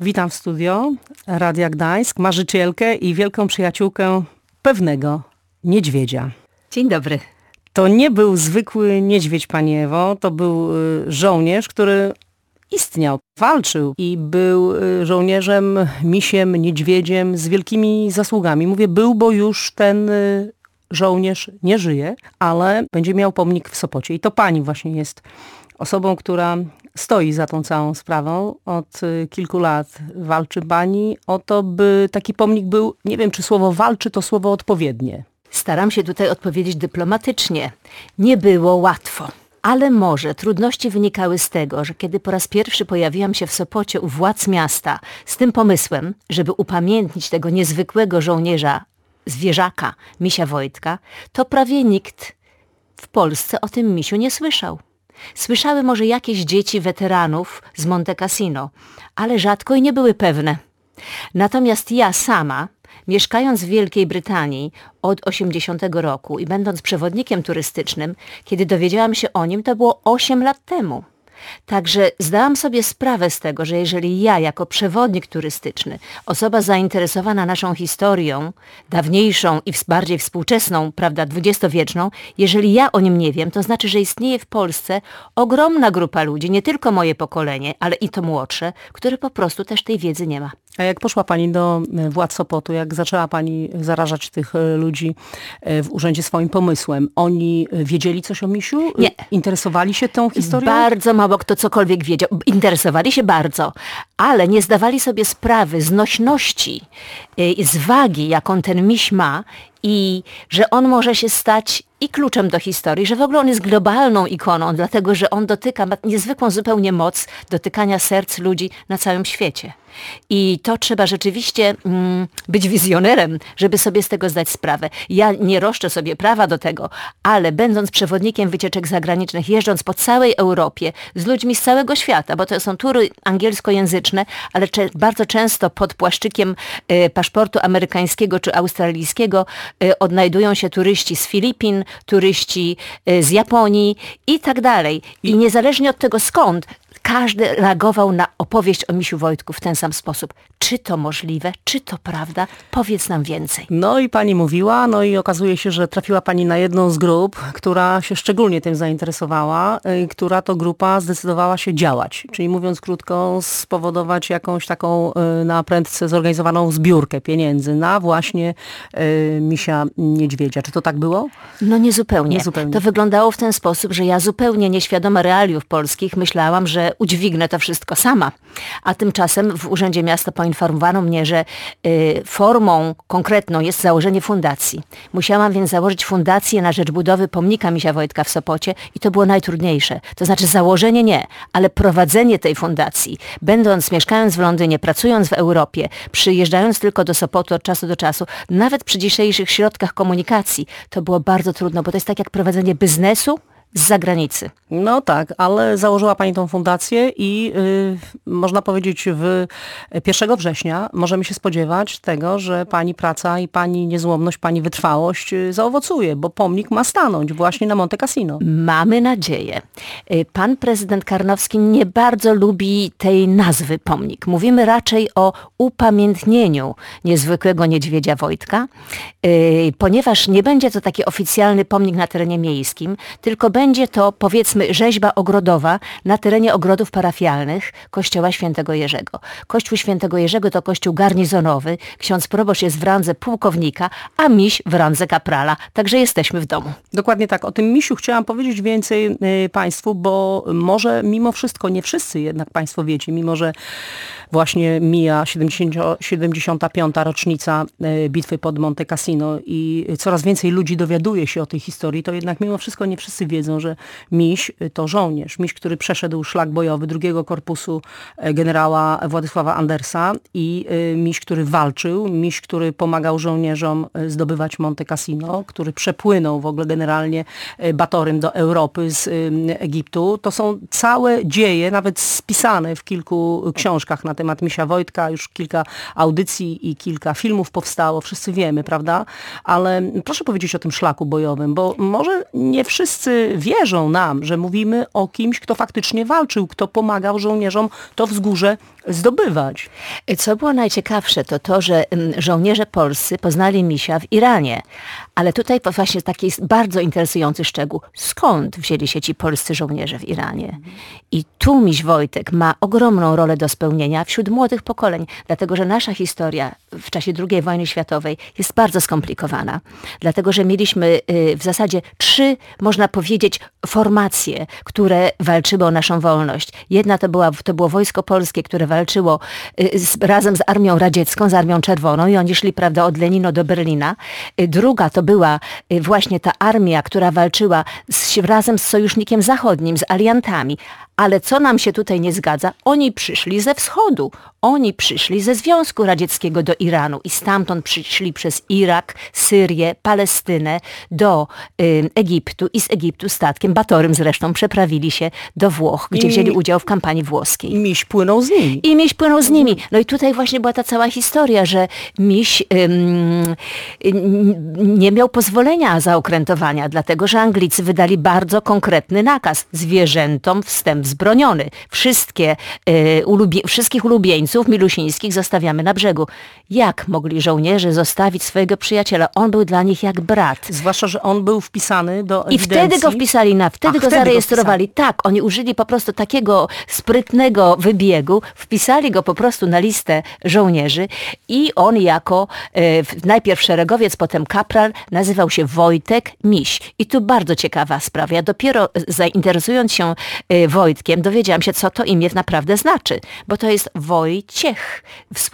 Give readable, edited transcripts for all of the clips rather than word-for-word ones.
Witam w studio Radia Gdańsk, marzycielkę i wielką przyjaciółkę pewnego niedźwiedzia. Dzień dobry. To nie był zwykły niedźwiedź, pani Ewo, to był żołnierz, który istniał, walczył i był żołnierzem, misiem, niedźwiedziem z wielkimi zasługami. Mówię był, bo już ten żołnierz nie żyje, ale będzie miał pomnik w Sopocie. I to pani właśnie jest osobą, która stoi za tą całą sprawą. Od kilku lat walczy pani o to, by taki pomnik był, nie wiem czy słowo walczy to słowo odpowiednie. Staram się tutaj odpowiedzieć dyplomatycznie. Nie było łatwo. Ale może trudności wynikały z tego, że kiedy po raz pierwszy pojawiłam się w Sopocie u władz miasta z tym pomysłem, żeby upamiętnić tego niezwykłego żołnierza, zwierzaka, misia Wojtka, to prawie nikt w Polsce o tym misiu nie słyszał. Słyszały może jakieś dzieci weteranów z Monte Cassino, ale rzadko i nie były pewne. Natomiast ja sama, mieszkając w Wielkiej Brytanii od 80 roku i będąc przewodnikiem turystycznym, kiedy dowiedziałam się o nim, to było 8 lat temu. Także zdałam sobie sprawę z tego, że jeżeli ja jako przewodnik turystyczny, osoba zainteresowana naszą historią, dawniejszą i bardziej współczesną, prawda, dwudziestowieczną, jeżeli ja o nim nie wiem, to znaczy, że istnieje w Polsce ogromna grupa ludzi, nie tylko moje pokolenie, ale i to młodsze, które po prostu też tej wiedzy nie ma. A jak poszła pani do władz Sopotu, jak zaczęła pani zarażać tych ludzi w urzędzie swoim pomysłem, oni wiedzieli coś o misiu? Nie. Interesowali się tą historią? Bardzo mało kto cokolwiek wiedział. Interesowali się bardzo, ale nie zdawali sobie sprawy z nośności, z wagi, jaką ten miś ma i że on może się stać i kluczem do historii, że w ogóle on jest globalną ikoną, dlatego że on ma niezwykłą zupełnie moc dotykania serc ludzi na całym świecie. I to trzeba rzeczywiście być wizjonerem, żeby sobie z tego zdać sprawę. Ja nie roszczę sobie prawa do tego, ale będąc przewodnikiem wycieczek zagranicznych, jeżdżąc po całej Europie z ludźmi z całego świata, bo to są tury angielskojęzyczne, ale bardzo często pod płaszczykiem paszportu amerykańskiego czy australijskiego odnajdują się turyści z Filipin, turyści z Japonii i tak dalej. I niezależnie od tego skąd, każdy reagował na opowieść o misiu Wojtku w ten sam sposób. Czy to możliwe? Czy to prawda? Powiedz nam więcej. No i pani mówiła, no i okazuje się, że trafiła pani na jedną z grup, która się szczególnie tym zainteresowała, która to grupa zdecydowała się działać. Czyli mówiąc krótko, spowodować jakąś taką na prędce zorganizowaną zbiórkę pieniędzy na właśnie misia niedźwiedzia. Czy to tak było? No niezupełnie. Niezupełnie. To wyglądało w ten sposób, że ja zupełnie nieświadoma realiów polskich myślałam, że udźwignę to wszystko sama. A tymczasem w Urzędzie Miasta poinformowano mnie, że formą konkretną jest założenie fundacji. Musiałam więc założyć fundację na rzecz budowy pomnika misia Wojtka w Sopocie i to było najtrudniejsze. To znaczy założenie nie, ale prowadzenie tej fundacji. Mieszkając w Londynie, pracując w Europie, przyjeżdżając tylko do Sopotu od czasu do czasu, nawet przy dzisiejszych środkach komunikacji, to było bardzo trudno, bo to jest tak jak prowadzenie biznesu z zagranicy. No tak, ale założyła pani tą fundację i można powiedzieć 1 września możemy się spodziewać tego, że pani praca i pani niezłomność, pani wytrwałość zaowocuje, bo pomnik ma stanąć właśnie na Monte Cassino. Mamy nadzieję. Pan prezydent Karnowski nie bardzo lubi tej nazwy pomnik. Mówimy raczej o upamiętnieniu niezwykłego niedźwiedzia Wojtka, ponieważ nie będzie to taki oficjalny pomnik na terenie miejskim, tylko będzie to, powiedzmy, rzeźba ogrodowa na terenie ogrodów parafialnych Kościoła Świętego Jerzego. Kościół Świętego Jerzego to kościół garnizonowy, ksiądz proboszcz jest w randze pułkownika, a miś w randze kaprala. Także jesteśmy w domu. Dokładnie tak. O tym misiu chciałam powiedzieć więcej państwu, bo może mimo wszystko, nie wszyscy jednak państwo wiecie, mimo że właśnie mija 75. rocznica bitwy pod Monte Cassino i coraz więcej ludzi dowiaduje się o tej historii, to jednak mimo wszystko nie wszyscy wiedzą, że miś to żołnierz. Miś, który przeszedł szlak bojowy II Korpusu generała Władysława Andersa i miś, który walczył, miś, który pomagał żołnierzom zdobywać Monte Cassino, który przepłynął w ogóle generalnie batorym do Europy z Egiptu. To są całe dzieje, nawet spisane w kilku książkach na temat misia Wojtka. Już kilka audycji i kilka filmów powstało. Wszyscy wiemy, prawda? Ale proszę powiedzieć o tym szlaku bojowym, bo może nie wszyscy wierzą nam, że mówimy o kimś, kto faktycznie walczył, kto pomagał żołnierzom to wzgórze zdobywać. Co było najciekawsze, to to, że żołnierze polscy poznali misia w Iranie. Ale tutaj właśnie taki jest bardzo interesujący szczegół. Skąd wzięli się ci polscy żołnierze w Iranie? I tu miś Wojtek ma ogromną rolę do spełnienia wśród młodych pokoleń, dlatego że nasza historia w czasie II wojny światowej jest bardzo skomplikowana. Dlatego, że mieliśmy w zasadzie 3, można powiedzieć, formacje, które walczyły o naszą wolność. Jedna to było Wojsko Polskie, które walczyło razem z Armią Radziecką, z Armią Czerwoną i oni szli, prawda, od Lenino do Berlina. Druga to była właśnie ta armia, która walczyła razem z Sojusznikiem Zachodnim, z aliantami. Ale co nam się tutaj nie zgadza? Oni przyszli ze wschodu. Oni przyszli ze Związku Radzieckiego do Iranu i stamtąd przyszli przez Irak, Syrię, Palestynę do Egiptu i z Egiptu statkiem, Batorym zresztą, przeprawili się do Włoch, gdzie wzięli udział w kampanii włoskiej. I miś płynął z nimi. I miś płynął z nimi. No i tutaj właśnie była ta cała historia, że miś nie miał pozwolenia zaokrętowania, dlatego że Anglicy wydali bardzo konkretny nakaz. Zwierzętom wstęp wzbroniony. Wszystkich ulubieńców milusińskich zostawiamy na brzegu. Jak mogli żołnierze zostawić swojego przyjaciela? On był dla nich jak brat. Zwłaszcza, że on był wpisany do ewidencji. I wtedy go wpisali, wtedy go zarejestrowali. Tak, oni użyli po prostu takiego sprytnego wybiegu, wpisali go po prostu na listę żołnierzy i on jako najpierw szeregowiec, potem kapral, nazywał się Wojtek Miś. I tu bardzo ciekawa sprawa. Ja dopiero zainteresując się Wojtkiem, dowiedziałam się, co to imię naprawdę znaczy. Bo to jest Wojciech.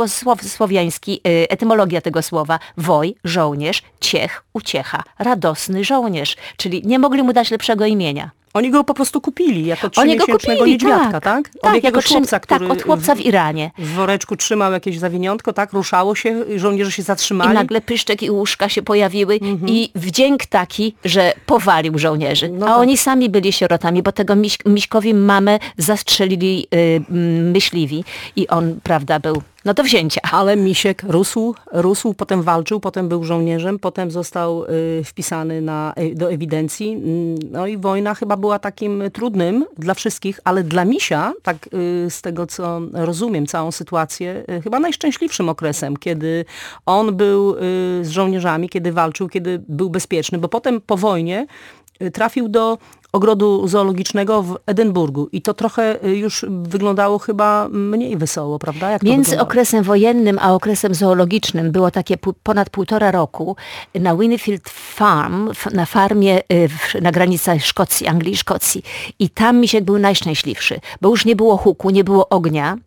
Słowiański, etymologia tego słowa. Woj, żołnierz, ciech, uciecha. Radosny żołnierz. Czyli nie mogli mu dać lepszego imienia. Oni go po prostu kupili jako 3-miesięcznego niedźwiadka, tak? Od jakiegoś chłopca, który od chłopca w Iranie. W woreczku trzymał jakieś zawiniątko, tak? Ruszało się, żołnierze się zatrzymali. I nagle pyszczek i łóżka się pojawiły i wdzięk taki, że powalił żołnierzy. No a tak. oni sami byli sierotami, bo tego Miśkowi mamę zastrzelili myśliwi i on, prawda, był do wzięcia. Ale Misiek rósł, potem walczył, potem był żołnierzem, potem został wpisany do ewidencji. No i wojna chyba była takim trudnym dla wszystkich, ale dla Misia, tak z tego co rozumiem całą sytuację, chyba najszczęśliwszym okresem, kiedy on był z żołnierzami, kiedy walczył, kiedy był bezpieczny, bo potem po wojnie trafił do ogrodu zoologicznego w Edynburgu i to trochę już wyglądało chyba mniej wesoło, prawda? Jak to Między wyglądało? okresem wojennym a okresem zoologicznym było takie ponad 1,5 roku na Winfield Farm, na farmie na granicy Szkocji, Anglii i Szkocji. I tam Misiek był najszczęśliwszy, bo już nie było huku, nie było ognia.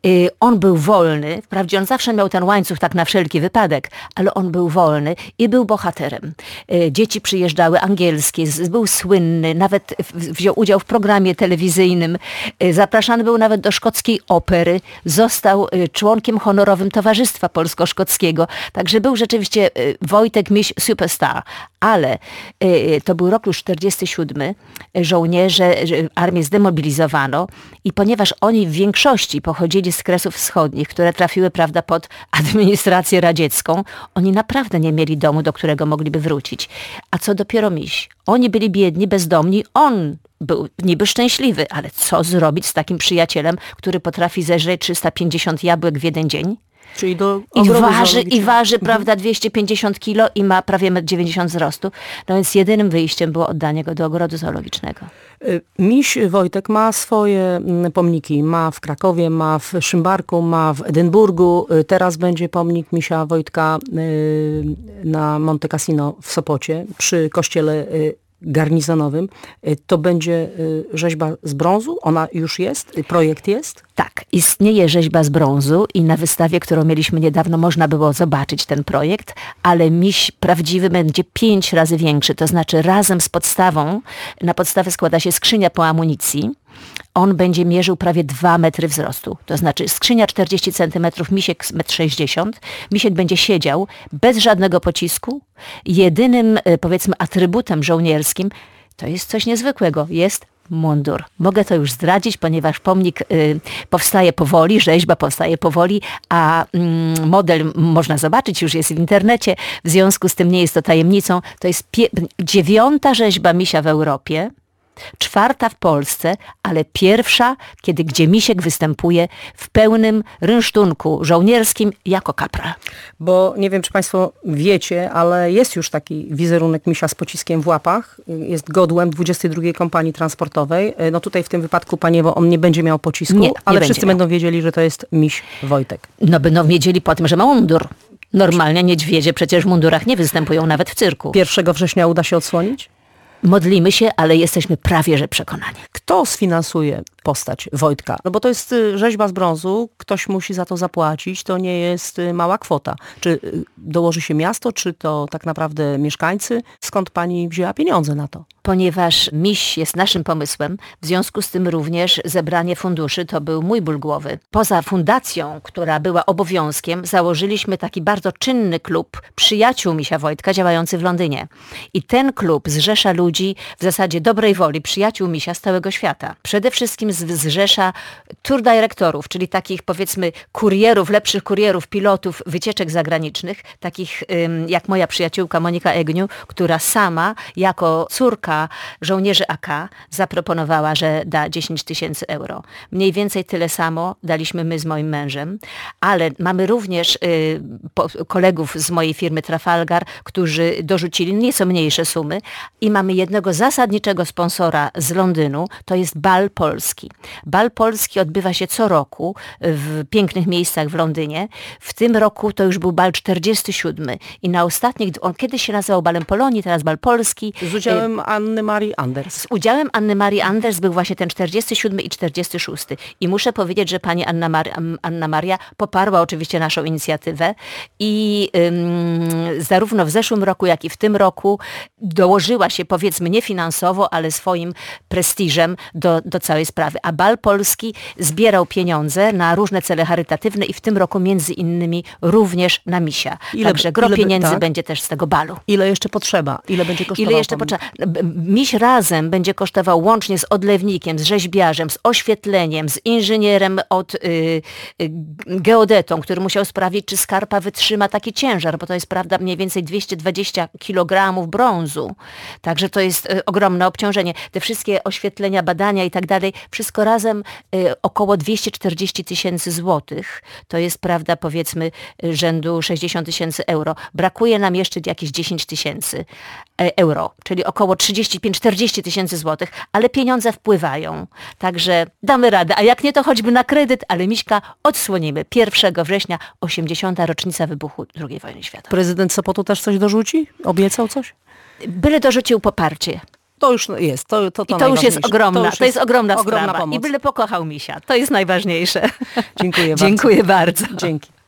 On był wolny, wprawdzie on zawsze miał ten łańcuch tak na wszelki wypadek, ale on był wolny i był bohaterem. Dzieci przyjeżdżały angielskie, był słynny, nawet wziął udział w programie telewizyjnym, zapraszany był nawet do szkockiej opery, został członkiem honorowym Towarzystwa Polsko-Szkockiego, także był rzeczywiście Wojtek Miś superstar, ale to był rok już 47, żołnierze, armię zdemobilizowano i ponieważ oni w większości pochodzili z Kresów Wschodnich, które trafiły, prawda, pod administrację radziecką, oni naprawdę nie mieli domu, do którego mogliby wrócić. A co dopiero Miś? Oni byli biedni, bezdomni, on był niby szczęśliwy, ale co zrobić z takim przyjacielem, który potrafi zeżreć 350 jabłek w jeden dzień? Czyli do I waży, prawda, 250 kilo i ma prawie 1,90 m wzrostu. No więc jedynym wyjściem było oddanie go do ogrodu zoologicznego. Miś Wojtek ma swoje pomniki. Ma w Krakowie, ma w Szymbarku, ma w Edynburgu. Teraz będzie pomnik Misia Wojtka na Monte Cassino w Sopocie przy kościele garnizonowym. To będzie rzeźba z brązu? Ona już jest? Projekt jest? Tak, istnieje rzeźba z brązu i na wystawie, którą mieliśmy niedawno, można było zobaczyć ten projekt, ale miś prawdziwy będzie 5 razy większy, to znaczy razem z podstawą, na podstawę składa się skrzynia po amunicji, on będzie mierzył prawie 2 metry wzrostu. To znaczy skrzynia 40 cm, misiek 1,60 m. Misiek będzie siedział bez żadnego pocisku. Jedynym, powiedzmy, atrybutem żołnierskim to jest coś niezwykłego. Jest mundur. Mogę to już zdradzić, ponieważ pomnik powstaje powoli, rzeźba powstaje powoli, a model można zobaczyć, już jest w internecie. W związku z tym nie jest to tajemnicą. To jest 9. rzeźba misia w Europie. 4. w Polsce, ale pierwsza, gdzie Misiek występuje w pełnym rynsztunku żołnierskim jako kapral. Bo nie wiem, czy państwo wiecie, ale jest już taki wizerunek misia z pociskiem w łapach. Jest godłem 22 kompanii transportowej. No tutaj w tym wypadku, panie Ewo, on nie będzie miał pocisku, Nie ale będzie wszyscy miał. będą wiedzieli, że to jest miś Wojtek. No będą wiedzieli po tym, że ma mundur. Normalnie niedźwiedzie przecież w mundurach nie występują nawet w cyrku. 1 września uda się odsłonić? Modlimy się, ale jesteśmy prawie że przekonani. Kto sfinansuje postać Wojtka? No bo to jest rzeźba z brązu, ktoś musi za to zapłacić, to nie jest mała kwota. Czy dołoży się miasto, czy to tak naprawdę mieszkańcy? Skąd pani wzięła pieniądze na to? Ponieważ miś jest naszym pomysłem, w związku z tym również zebranie funduszy to był mój ból głowy. Poza fundacją, która była obowiązkiem, założyliśmy taki bardzo czynny klub przyjaciół misia Wojtka działający w Londynie. I ten klub zrzesza ludzi w zasadzie dobrej woli, przyjaciół misia z całego świata. Przede wszystkim zrzesza tour dyrektorów, czyli takich powiedzmy kurierów, lepszych kurierów, pilotów wycieczek zagranicznych, takich jak moja przyjaciółka Monika Egniu, która sama jako córka żołnierzy AK zaproponowała, że da 10 000 euro. Mniej więcej tyle samo daliśmy my z moim mężem, ale mamy również kolegów z mojej firmy Trafalgar, którzy dorzucili nieco mniejsze sumy i mamy jednego zasadniczego sponsora z Londynu, to jest Bal Polski. Bal Polski odbywa się co roku w pięknych miejscach w Londynie. W tym roku to już był bal 47 i na ostatnich, on kiedyś się nazywał Balem Polonii, teraz Bal Polski. Z udziałem Anny Marii Anders. Z udziałem Anny Marii Anders był właśnie ten 47 i 46. I muszę powiedzieć, że pani Anna Maria poparła oczywiście naszą inicjatywę i zarówno w zeszłym roku, jak i w tym roku dołożyła się, powiedzmy, nie finansowo, ale swoim prestiżem do całej sprawy. A Bal Polski zbierał pieniądze na różne cele charytatywne i w tym roku między innymi również na misia. Także gro pieniędzy będzie też z tego balu. Ile jeszcze potrzeba? Ile będzie kosztował? Ile jeszcze potrzeba? Miś razem będzie kosztował łącznie z odlewnikiem, z rzeźbiarzem, z oświetleniem, z inżynierem od geodetą, który musiał sprawdzić, czy skarpa wytrzyma taki ciężar, bo to jest prawda mniej więcej 220 kg brązu. Także to jest ogromne obciążenie. Te wszystkie oświetlenia, badania i tak dalej, wszystko razem około 240 000 złotych. To jest prawda powiedzmy rzędu 60 000 euro. Brakuje nam jeszcze jakieś 10 000 euro, czyli około 35-40 000 złotych, ale pieniądze wpływają. Także damy radę, a jak nie to choćby na kredyt, ale Miśka odsłonimy 1 września, 80. rocznica wybuchu II wojny światowej. Prezydent Sopotu też coś dorzuci? Obiecał coś? Byle dorzucił poparcie. To już jest. To już jest ogromna, to jest ogromna sprawa. Pomoc. I byle pokochał misia. To jest najważniejsze. Dziękuję bardzo. Dziękuję bardzo. Dzięki.